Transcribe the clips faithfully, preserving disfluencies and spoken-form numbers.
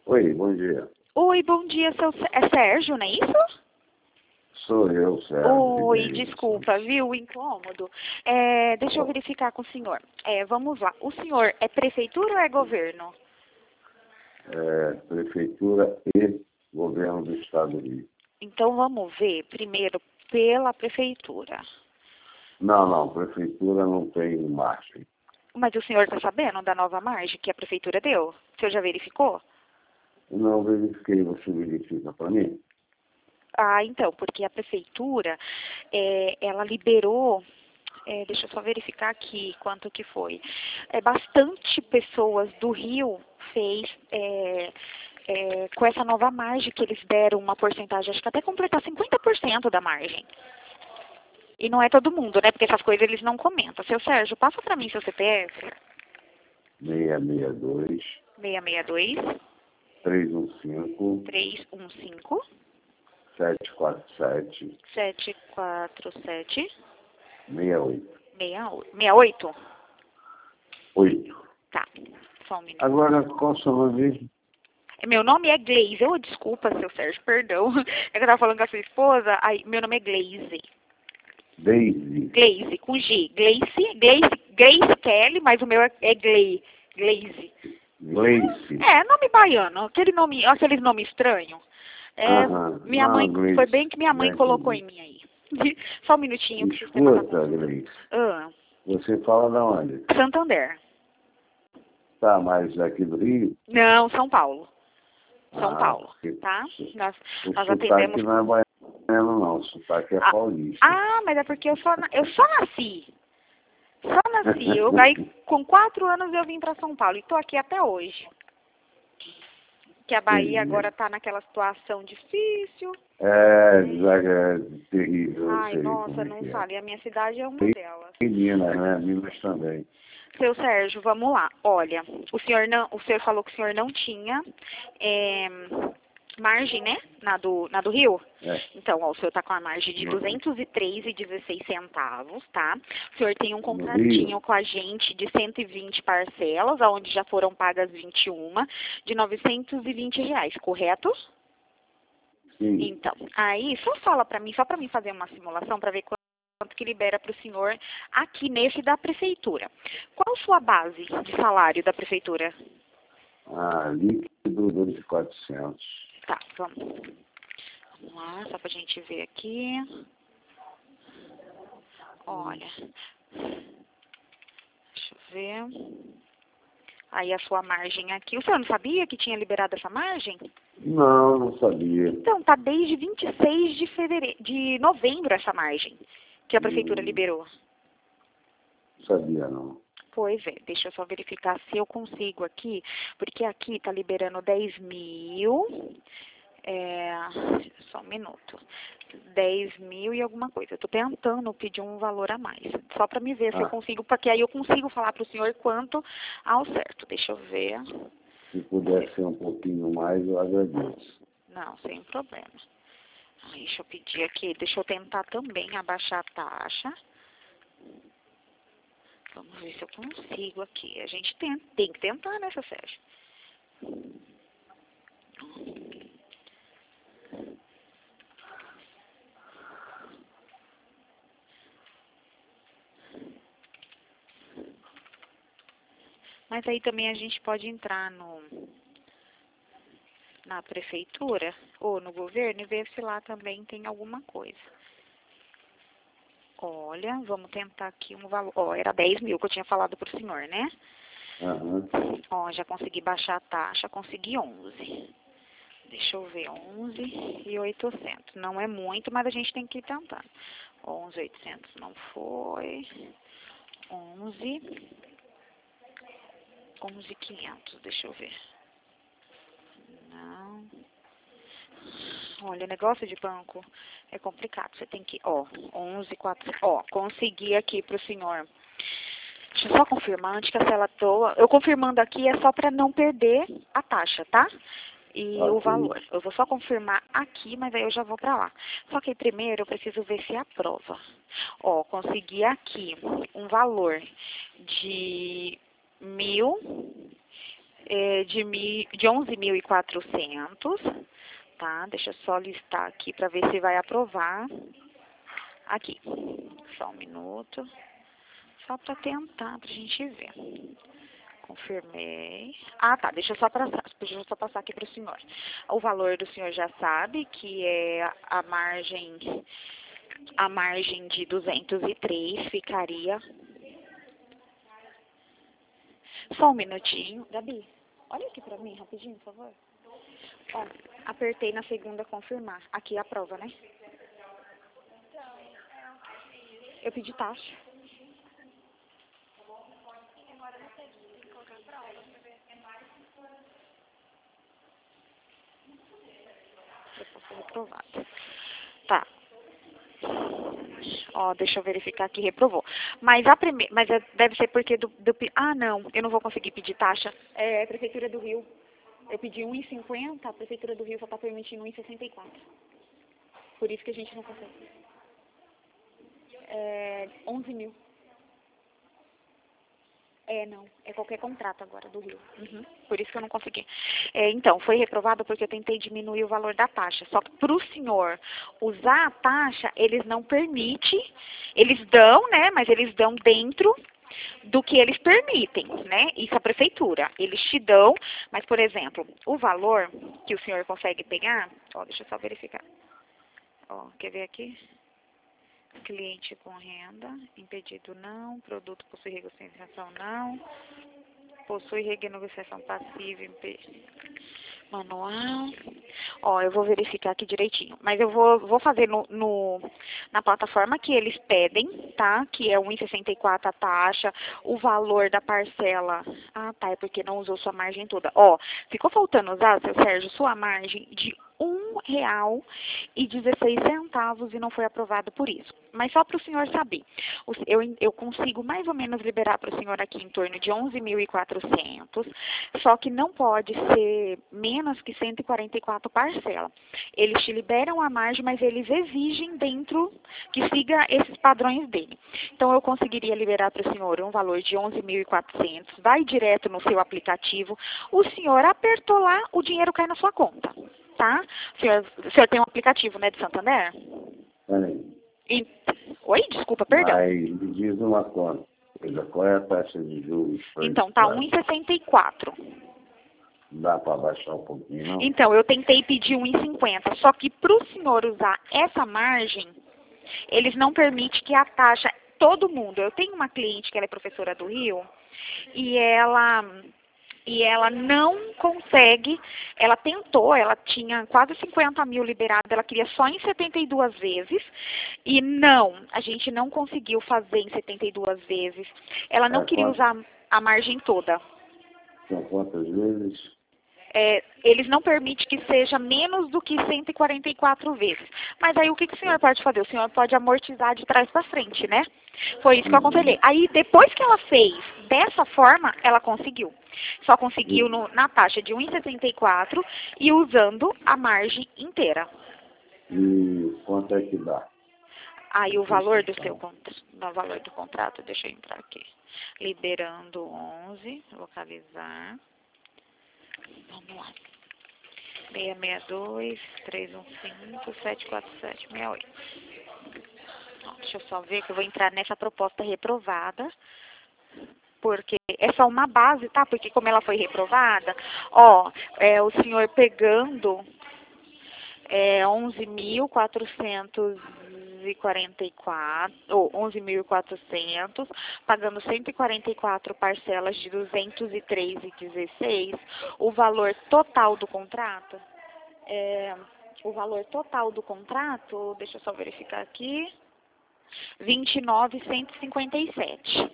Oi, bom dia. Oi, bom dia, seu Sé- é Sérgio, não é isso? Sou eu, Sérgio. Oi, Ribeiro desculpa, viu, o incômodo. É, deixa eu verificar com o senhor. É, vamos lá. O senhor é prefeitura ou é governo? é, Prefeitura e Governo do Estado do Rio. Então vamos ver primeiro pela prefeitura. Não, não, Prefeitura não tem margem. Mas o senhor está sabendo da nova margem que a prefeitura deu? O senhor já verificou? Não verifiquei, você verifica para mim? Ah, então, porque a prefeitura, é, ela liberou, é, deixa eu só verificar aqui quanto que foi. É, bastante pessoas do Rio fez é, é, com essa nova margem que eles deram uma porcentagem, acho que até completar cinquenta por cento da margem. E não é todo mundo, né? Porque essas coisas eles não comentam. Seu Sérgio, passa para mim seu C P F. seis seis dois, seis seis dois, três um cinco, três um cinco, sete quatro sete, sete quatro sete, seis oito. seis oito. oito. Tá, só um minuto. Agora, qual o seu nome? Meu nome é Gleice. Eu, desculpa, seu Sérgio, perdão. É que eu tava falando com a sua esposa. Aí, meu nome é Gleice. Daisy. Gleice, com G. Gleice, Gleice, Gleice Kelly, mas o meu é, é Glei. Gleice. Gleice. É, nome baiano. Aquele nome, aqueles nomes estranhos. É, Aham. minha Não, mãe, Gleice. foi bem que minha mãe Já colocou entendi. em mim aí. Só um minutinho que o sistema tá Escuta, confuso. Gleice. Ah, Você fala da onde? Santander. Tá, mas aqui do Rio? Não, São Paulo. São Ah, Paulo, porque tá? Nós, o nós sotaque atendemos... não é baiano, não. O sotaque é Ah, paulista. ah, mas é porque eu só, na- eu só nasci. Só nasci. Eu, aí, com quatro anos eu vim para São Paulo e estou aqui até hoje. Que a Bahia Entendi. agora está naquela situação difícil. É, é terrível, eu Ai, sei nossa, como é não que é. fale. A minha cidade é uma Tem delas. Minas, né? Minas também. Seu Sérgio, vamos lá. Olha, o senhor não, o senhor falou que o senhor não tinha é, margem, né? Na do, na do Rio? É. Então, ó, o senhor está com a margem de No, duzentos e três reais e dezesseis centavos, tá? O senhor tem um no contratinho Rio? com a gente de cento e vinte parcelas, onde já foram pagas vinte e uma, de novecentos e vinte reais, correto? Sim. Então, aí só fala para mim, só para mim fazer uma simulação para ver quanto quanto que libera para o senhor aqui nesse da prefeitura. Qual a sua base de salário da prefeitura? Ah, líquido dois mil e quatrocentos. Tá, vamos, vamos lá, só para a gente ver aqui. Olha, deixa eu ver. Aí a sua margem aqui. O senhor não sabia que tinha liberado essa margem? Não, não sabia. Então, tá desde vinte e seis de fevereiro, de novembro essa margem que a prefeitura Hum, liberou. não sabia, não. Pois é, deixa eu só verificar se eu consigo aqui, porque aqui tá liberando dez mil, é, só um minuto, dez mil e alguma coisa. Eu tô tentando pedir um valor a mais, só para me ver se eu Ah, consigo, porque aí eu consigo falar para o senhor quanto ao certo. Deixa eu ver. se puder ser um pouquinho mais, eu agradeço. Não, sem problema. Deixa eu pedir aqui, deixa eu tentar também abaixar a taxa. Vamos ver se eu consigo aqui. A gente tem, tem que tentar, né, seu Sérgio? Mas aí também a gente pode entrar no, na prefeitura ou no governo e ver se lá também tem alguma coisa. Olha, vamos tentar aqui um valor. Ó, era dez mil que eu tinha falado pro senhor, né? Aham. Ó, já consegui baixar a taxa, consegui onze. Deixa eu ver, onze e oitocentos. Não é muito, mas a gente tem que ir tentando. onze e oitocentos não foi. onze. onze e quinhentos, deixa eu ver. Não. Olha, negócio de banco é complicado. Você tem que, ó, onze, quatrocentos. Ó, consegui aqui pro senhor. Deixa eu só confirmar antes que a cela toa. Eu confirmando aqui é só para não perder a taxa, tá? E Ok. o valor. Eu vou só confirmar aqui, mas aí eu já vou para lá. Só que primeiro eu preciso ver se aprova. Ó, consegui aqui um valor de mil é, de, mi, de onze mil e quatrocentos, tá? Deixa eu só listar aqui para ver se vai aprovar. Aqui, só um minuto, só para tentar, para a gente ver. Confirmei. Ah, tá, deixa eu só passar, deixa eu só passar aqui para o senhor. O valor do senhor já sabe que é a margem, a margem de duzentos e três ficaria... Só um minutinho. Gabi, olha aqui pra mim, rapidinho, por favor. Ó, apertei na segunda confirmar. Aqui é a prova, né? Eu pedi taxa. Eu posso ser reprovado. Tá. Ó, deixa eu verificar aqui, reprovou. Mas a primeira, mas é- deve ser porque do, do... Ah, não, eu não vou conseguir pedir taxa. É, Prefeitura do Rio. Eu pedi um e cinquenta, a Prefeitura do Rio só está permitindo um e sessenta e quatro. Por isso que a gente não consegue. É, onze mil. É, não. É qualquer contrato agora do Rio. Uhum. Por isso que eu não consegui. É, então, foi reprovado porque eu tentei diminuir o valor da taxa. Só que para o senhor usar a taxa, eles não permitem. Eles dão, né? Mas eles dão dentro do que eles permitem, né? Isso a prefeitura. Eles te dão, mas, por exemplo, o valor que o senhor consegue pegar... Ó, deixa eu só verificar. Ó, quer ver aqui? Cliente com renda, impedido não, produto possui renegociação não, possui renegociação passiva, impe... manual. Ó, eu vou verificar aqui direitinho, mas eu vou, vou fazer no, no, na plataforma que eles pedem, tá? Que é um e sessenta e quatro a taxa, o valor da parcela. Ah, tá, é porque não usou sua margem toda. Ó, ficou faltando usar, seu Sérgio, sua margem de um real e dezesseis centavos e não foi aprovado por isso. Mas só para o senhor saber, eu, eu consigo mais ou menos liberar para o senhor aqui em torno de onze mil e quatrocentos, só que não pode ser menos que cento e quarenta e quatro parcelas. Eles te liberam a margem, mas eles exigem dentro que siga esses padrões dele. Então, eu conseguiria liberar para o senhor um valor de onze mil e quatrocentos, vai direto no seu aplicativo, o senhor apertou lá, o dinheiro cai na sua conta. Tá? O senhor, o senhor tem um aplicativo, né, de Santander? Tem. E... Oi, desculpa, perdão. Mas me diz uma coisa, qual é a taxa de juros? Então, tá um e sessenta e quatro. Dá para baixar um pouquinho, não? Então, eu tentei pedir um e cinquenta, só que para o senhor usar essa margem, eles não permitem que a taxa, todo mundo, eu tenho uma cliente que ela é professora do Rio, e ela... E ela não consegue, ela tentou, ela tinha quase cinquenta mil liberado, ela queria só em setenta e duas vezes. E não, a gente não conseguiu fazer em setenta e duas vezes. Ela não É, queria quanto? usar a margem toda. São quantas vezes? É, eles não permitem que seja menos do que cento e quarenta e quatro vezes. Mas aí o que, que o senhor pode fazer? O senhor pode amortizar de trás para frente, né? Foi isso que eu aconselhei. Aí depois que ela fez dessa forma, ela conseguiu. Só conseguiu no, na taxa de um e sessenta e quatro e usando a margem inteira. E quanto é que dá? Aí o valor do seu contrato, o valor do contrato, deixa eu entrar aqui. Liberando onze, localizar. Vamos lá. seis seis dois, três um cinco, sete quatro sete, seis oito. Ó, deixa eu só ver que eu vou entrar nessa proposta reprovada. Porque é só uma base, tá? Porque como ela foi reprovada, ó, é, o senhor pegando é, onze mil quatrocentos e quarenta e quatro, ou onze mil e quatrocentos, pagando cento e quarenta e quatro parcelas de duzentos e três reais e dezesseis, o valor total do contrato, é, o valor total do contrato, deixa eu só verificar aqui, vinte e nove mil cento e cinquenta e sete.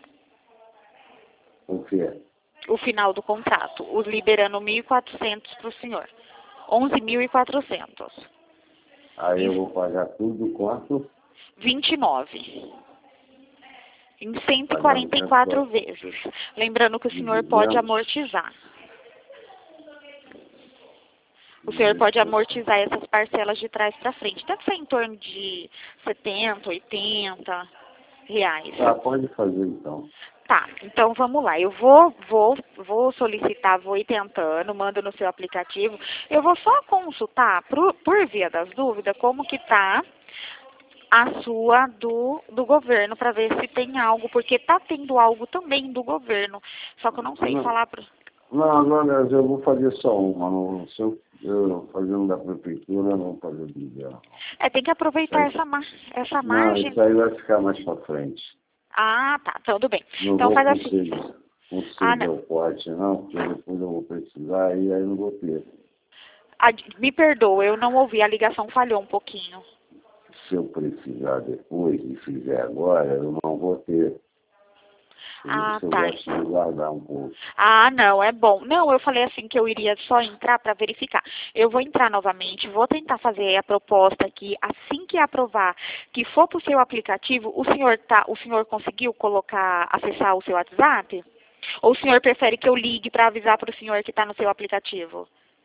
O quê? O final do contrato, os liberando mil e quatrocentos para o senhor. onze mil e quatrocentos. Aí eu vou pagar tudo quanto? vinte e nove. Em cento e quarenta e quatro vezes. Lembrando que o senhor pode amortizar. O senhor pode amortizar essas parcelas de trás para frente. Deve ser em torno de setenta, oitenta reais. Ah, pode fazer então. Tá, então vamos lá. Eu vou, vou, vou solicitar, vou ir tentando, mando no seu aplicativo. Eu vou só consultar, por, por via das dúvidas, como que tá a sua do, do governo, para ver se tem algo, porque tá tendo algo também do governo. Só que eu não sei Não, falar pro... não, agora eu vou fazer só uma. Não, se eu, eu fazendo da prefeitura, eu não vou fazer do governo. É, tem que aproveitar Isso essa, mar, essa aí, não, margem. isso aí vai ficar mais para frente. Ah, tá, tudo bem. Não Então vou faz com assim. sede, com Ah, sede não. ao pote, não, porque depois eu vou precisar e aí não vou ter. Ah, me perdoa, eu não ouvi, a ligação falhou um pouquinho. Se eu precisar depois e fizer agora, eu não vou ter. Por Ah, isso eu tá. gosto de guardar um pouco. Ah, não, é bom. Não, eu falei assim que eu iria só entrar para verificar. Eu vou entrar novamente, vou tentar fazer a proposta aqui. Assim que aprovar, que for para o seu aplicativo, o senhor tá, o senhor conseguiu colocar, acessar o seu WhatsApp? Ou o senhor prefere que eu ligue para avisar para o senhor que está no seu aplicativo?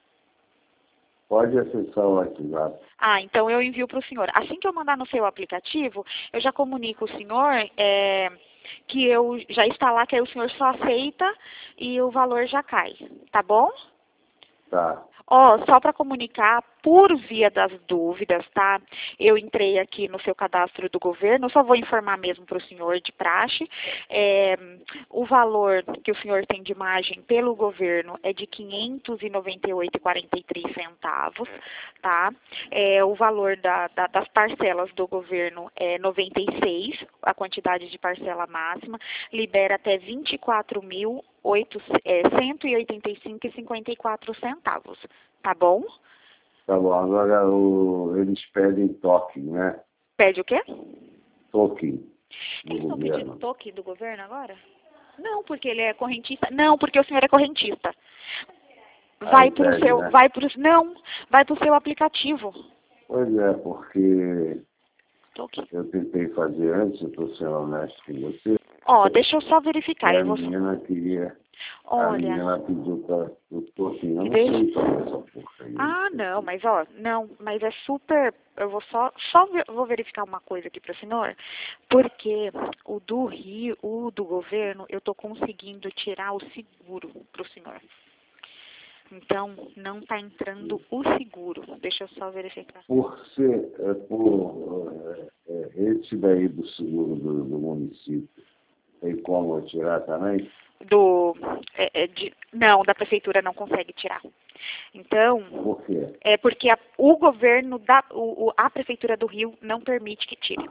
Pode acessar o WhatsApp. Ah, então eu envio para o senhor. Assim que eu mandar no seu aplicativo, eu já comunico o senhor é, que eu já está lá, que aí o senhor só aceita e o valor já cai. Tá bom? Tá. Ó, só para comunicar, por via das dúvidas, tá? Eu entrei aqui no seu cadastro do governo, só vou informar mesmo para o senhor de praxe. É, o valor que o senhor tem de margem pelo governo é de quinhentos e noventa e oito reais e quarenta e três centavos, tá? É, o valor da, da, das parcelas do governo é noventa e seis, a quantidade de parcela máxima, libera até vinte e quatro mil cento e oitenta e cinco reais e cinquenta e quatro centavos, tá bom? Tá bom. Agora o, eles pedem toque, né? Pede o quê? Toque do Eles estão governo. pedindo toque do governo agora? Não, porque ele é correntista. Não, porque o senhor é correntista. Vai Aí pro pede, seu, né? vai pro, não, vai pro seu aplicativo. Pois é, porque Toque. eu tentei fazer antes, eu estou sendo honesto com você, Ó, deixa eu só e verificar. a Eu vou, menina queria, a olha, menina pediu para o toque. Eu não deixa. sei fazer essa porcaria. Ah, não, mas ó, não, mas é super, eu vou só, só ve- vou verificar uma coisa aqui para o senhor, porque o do Rio, o do governo, eu tô conseguindo tirar o seguro para o senhor. Então, não está entrando o seguro. Deixa eu só verificar. Por ser, é, por, é, é, esse daí do seguro do, do município, tem como tirar também? Do, é, é de, não, da prefeitura não consegue tirar. Então, Por quê? é porque a, o governo, da, o, o- a prefeitura do Rio não permite que tire.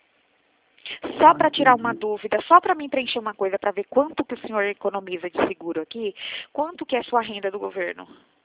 Só Ah, para tirar uma entendi. dúvida, só para mim preencher uma coisa, para ver quanto que o senhor economiza de seguro aqui, quanto que é a sua renda do governo?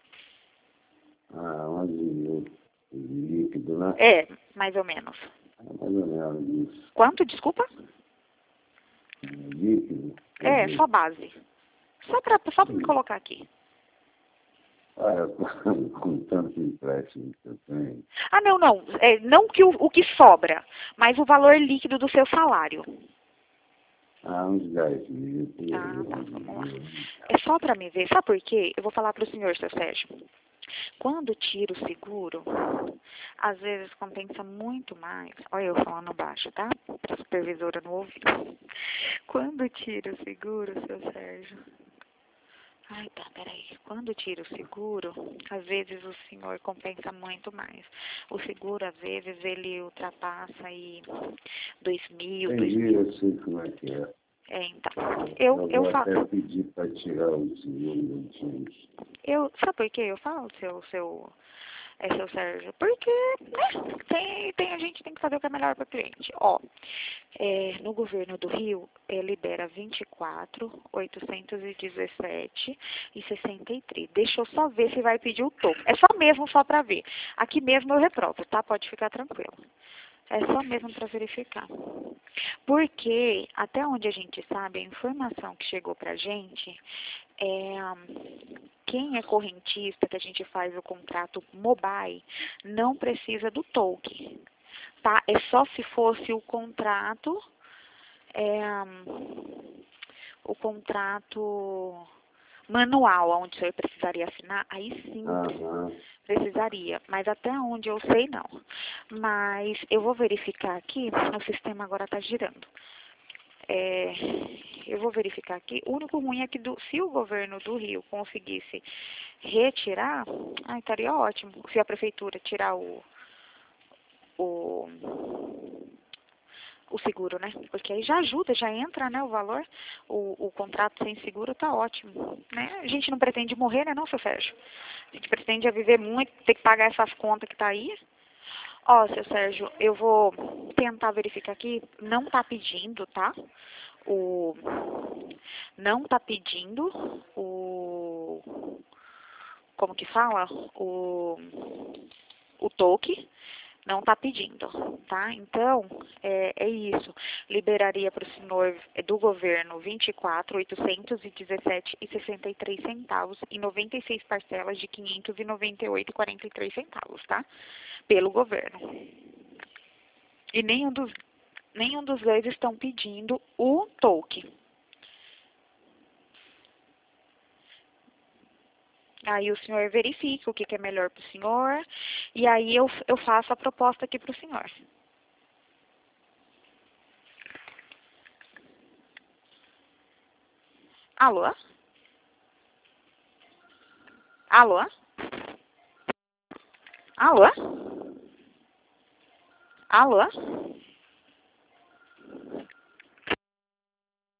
Ah, onze mil líquido, né? É, mais ou menos. É mais ou menos isso. Quanto, desculpa? Líquido. quer É, dizer, só base. Só para só para me colocar aqui. ah, eu tô com tanto empréstimo que eu tenho. Ah, não, não. É, não que o, o que sobra, mas o valor líquido do seu salário. Ah, uns dez mil. Ah, tá, vamos lá. É só para me ver. Sabe por quê? Eu vou falar para o senhor, seu Sérgio. Quando tira o seguro, às vezes compensa muito mais. Olha eu falando baixo, tá? Para a supervisora não ouvir. Quando tira o seguro, seu Sérgio. Ai, tá, peraí. Quando tira o seguro, às vezes o senhor compensa muito mais. O seguro, às vezes, ele ultrapassa aí dois mil, dois Entendi, mil. eu sei como é que é. É, então. Eu, Eu eu vou até falo. pedir para tirar o seguro antigos. Eu, sabe por que eu falo, seu, seu, é, seu Sérgio? Porque, né, tem, tem, a gente tem que fazer o que é melhor para o cliente. Ó, é, no governo do Rio, é, libera vinte e quatro, oitocentos e dezessete e sessenta e três. Deixa eu só ver se vai pedir o topo. É só mesmo, só para ver. Aqui mesmo eu reprovo, tá? Pode ficar tranquilo. É só mesmo para verificar. Porque, até onde a gente sabe, a informação que chegou para a gente é quem é correntista, que a gente faz o contrato mobile, não precisa do token, tá? É só se fosse o contrato, é, o contrato manual, onde o senhor precisaria assinar, aí sim Aham. precisaria, mas até onde eu sei não. Mas eu vou verificar aqui, o sistema agora está girando. É, eu vou verificar aqui. O único ruim é que do, se o governo do Rio conseguisse retirar, ai, estaria ótimo. Se a prefeitura tirar o, o, o seguro, né? Porque aí já ajuda, já entra, né, o valor. O, o contrato sem seguro tá ótimo, né? A gente não pretende morrer, né, não, seu Sérgio? A gente pretende viver muito, ter que pagar essas contas que tá aí. Ó, seu Sérgio, eu vou tentar verificar aqui. Não tá pedindo, tá? O... Não tá pedindo o... Como que fala? O... O toque. Não tá pedindo, tá? Então, é, é isso. Liberaria para o senhor é, do governo vinte e quatro mil oitocentos e dezessete reais e sessenta e três centavos e noventa e seis parcelas de quinhentos e noventa e oito reais e quarenta e três centavos, tá? Pelo governo. E nenhum dos, nenhum dos dois estão pedindo o toque. Aí o senhor verifica o que, que é melhor para o senhor, e aí eu, eu faço a proposta aqui para o senhor. Alô? Alô? Alô? Alô?